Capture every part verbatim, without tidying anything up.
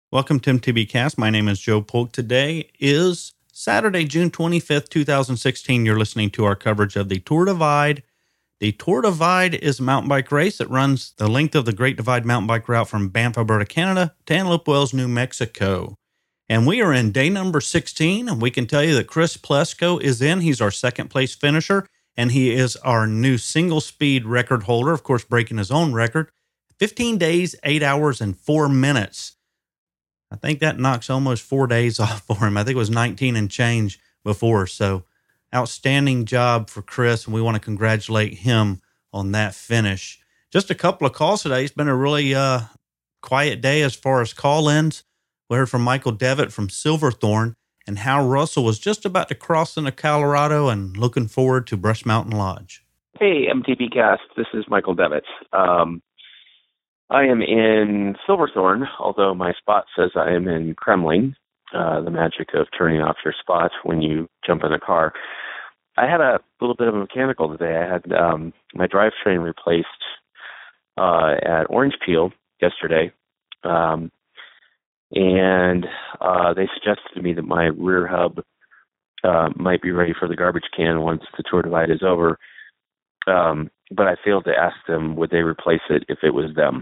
Welcome to M T B Cast. My name is Joe Polk. Today is Saturday, June twenty-fifth, twenty sixteen. You're listening to our coverage of the Tour Divide. The Tour Divide is a mountain bike race that runs the length of the Great Divide mountain bike route from Banff, Alberta, Canada to Antelope Wells, New Mexico. And we are in day number sixteen, and we can tell you that Chris Plesko is in. He's our second place finisher, and he is our new single speed record holder, of course, breaking his own record. fifteen days, eight hours, and four minutes. I think that knocks almost four days off for him. I think it was nineteen and change before. So outstanding job for Chris, and we want to congratulate him on that finish. Just a couple of calls today. It's been a really uh, quiet day as far as call-ins. We heard from Michael Devitt from Silverthorne, and Hal Russell was just about to cross into Colorado and looking forward to Brush Mountain Lodge. Hey, M T B Cast. This is Michael Devitt. Um, I am in Silverthorne, although my spot says I am in Kremling, uh, the magic of turning off your spot when you jump in a car. I had a little bit of a mechanical today. I had um, my drivetrain replaced uh, at Orange Peel yesterday, um, and uh, they suggested to me that my rear hub uh, might be ready for the garbage can once the Tour Divide is over, um, but I failed to ask them would they replace it if it was them.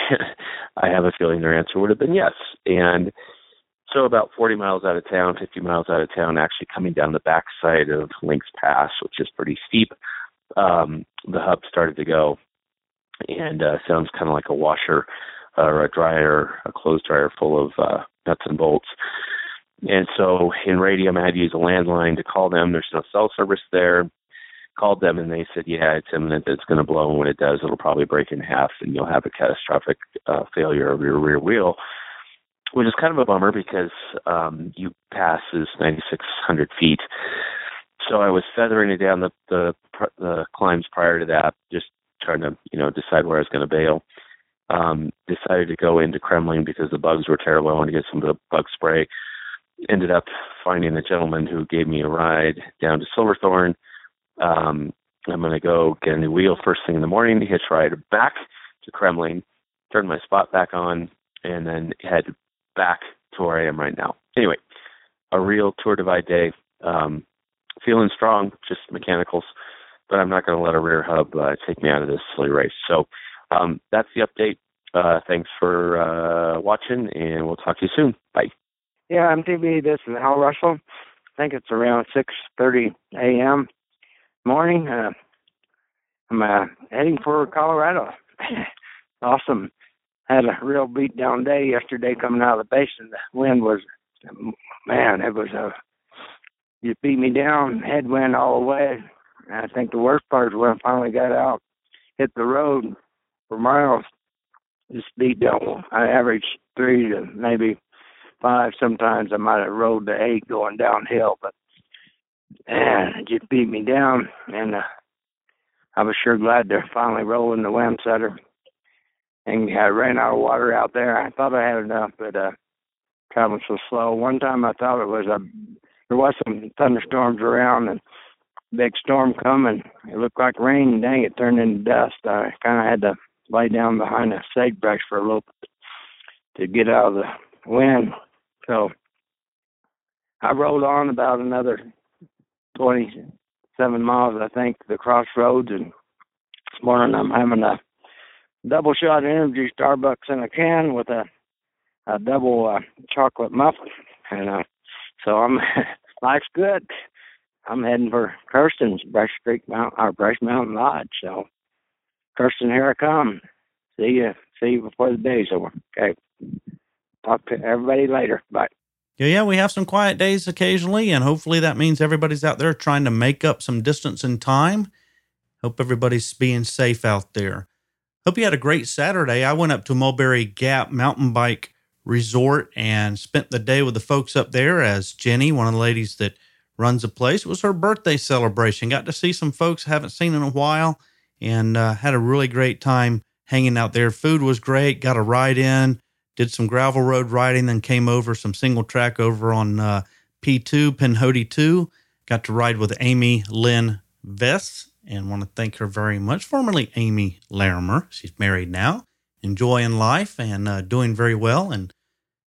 I have a feeling their answer would have been yes. And so about forty miles out of town, fifty miles out of town, actually coming down the backside of Lynx Pass, which is pretty steep, um, the hub started to go. And uh, sounds kind of like a washer uh, or a dryer, a clothes dryer full of uh, nuts and bolts. And so in Radium, I had to use a landline to call them. There's no cell service there. Called them and they said, yeah, it's imminent that it's going to blow. And when it does, it'll probably break in half and you'll have a catastrophic uh, failure of your rear wheel, which is kind of a bummer because um, U Pass is ninety-six hundred feet. So I was feathering it down the, the, the climbs prior to that, just trying to, you know, decide where I was going to bail. Um, decided to go into Kremling because the bugs were terrible. I wanted to get some of the bug spray. Ended up finding a gentleman who gave me a ride down to Silverthorne. Um, I'm going to go get a new wheel first thing in the morning, hitch ride back to Kremling, turn my spot back on, and then head back to where I am right now. Anyway, a real Tour Divide day. Um, feeling strong, just mechanicals, but I'm not going to let a rear hub uh, take me out of this silly race. So um, that's the update. Uh, thanks for uh, watching, and we'll talk to you soon. Bye. Yeah, M T V, this is Hal Russell. I think it's around six thirty a.m. morning. Uh, I'm uh, heading for Colorado. Awesome. Had a real beat down day yesterday coming out of the basin. The wind was, man, it was a, you beat me down, headwind all the way. And I think the worst part is when I finally got out, hit the road for miles, just beat down. I averaged three to maybe five. Sometimes I might have rode to eight going downhill, but and it just beat me down, and uh, I was sure glad to finally roll in the Wamsutter. And I ran out of water out there. I thought I had enough, but uh, traveling so slow. One time I thought it was a, there was some thunderstorms around and big storm coming. It looked like rain, and dang, it turned into dust. I kind of had to lay down behind a sagebrush for a little bit to get out of the wind. So I rolled on about another twenty-seven miles, I think, to the crossroads, and this morning I'm having a double shot energy Starbucks in a can with a, a double uh, chocolate muffin, and uh, so I'm life's good. I'm heading for Kirsten's Brush Creek Mountain, or Brush Mountain Lodge. So Kirsten, here I come. See you, see you before the day's over. Okay, talk to everybody later. Bye. Yeah, yeah, we have some quiet days occasionally, and hopefully that means everybody's out there trying to make up some distance and time. Hope everybody's being safe out there. Hope you had a great Saturday. I went up to Mulberry Gap Mountain Bike Resort and spent the day with the folks up there as Jenny, one of the ladies that runs the place. It was her birthday celebration. Got to see some folks I haven't seen in a while, and uh, had a really great time hanging out there. Food was great. Got a ride in. Did some gravel road riding, then came over some single track over on uh, P two, Pinhoti two. Got to ride with Amy Lynn Vess, and want to thank her very much. Formerly Amy Larimer. She's married now, enjoying life and uh, doing very well. And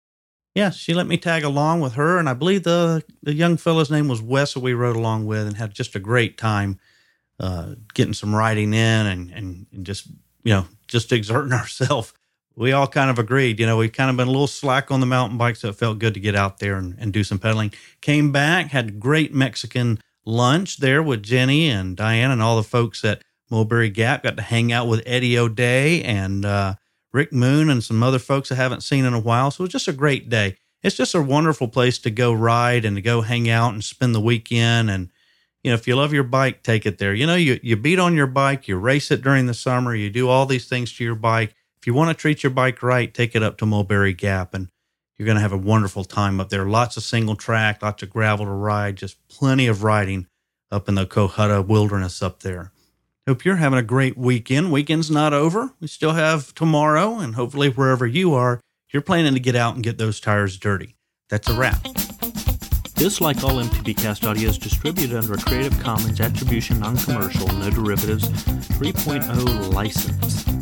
Yeah, she let me tag along with her, and I believe the the young fellow's name was Wes that we rode along with, and had just a great time uh, getting some riding in and, and, and just, you know, just exerting ourselves. We all kind of agreed, you know, we've kind of been a little slack on the mountain bike, so it felt good to get out there and, and do some pedaling. Came back, had great Mexican lunch there with Jenny and Diane and all the folks at Mulberry Gap. Got to hang out with Eddie O'Day and uh, Rick Moon and some other folks I haven't seen in a while. So it was just a great day. It's just a wonderful place to go ride and to go hang out and spend the weekend. And, you know, if you love your bike, take it there. You know, you, you beat on your bike, you race it during the summer, you do all these things to your bike. If you want to treat your bike right, take it up to Mulberry Gap, and you're going to have a wonderful time up there. Lots of single track, lots of gravel to ride, just plenty of riding up in the Cohutta wilderness up there. Hope you're having a great weekend. Weekend's not over. We still have tomorrow, and hopefully wherever you are, you're planning to get out and get those tires dirty. That's a wrap. This, like all M T B Cast audio, is distributed under a Creative Commons Attribution Non-Commercial, No Derivatives three point oh license.